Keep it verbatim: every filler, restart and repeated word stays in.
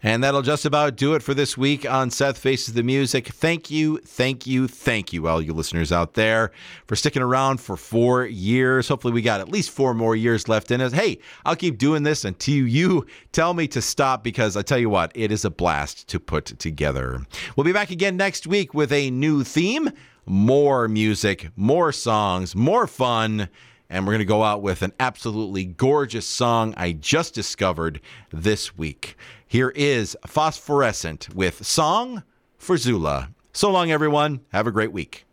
And that'll just about do it for this week on Seth Faces the Music. Thank you, thank you, thank you, all you listeners out there, for sticking around for four years. Hopefully we got at least four more years left in us. Hey, I'll keep doing this until you tell me to stop, because I tell you what, it is a blast to put together. We'll be back again next week with a new theme, more music, more songs, more fun. And we're going to go out with an absolutely gorgeous song I just discovered this week. Here is Phosphorescent with Song for Zula. So long, everyone. Have a great week.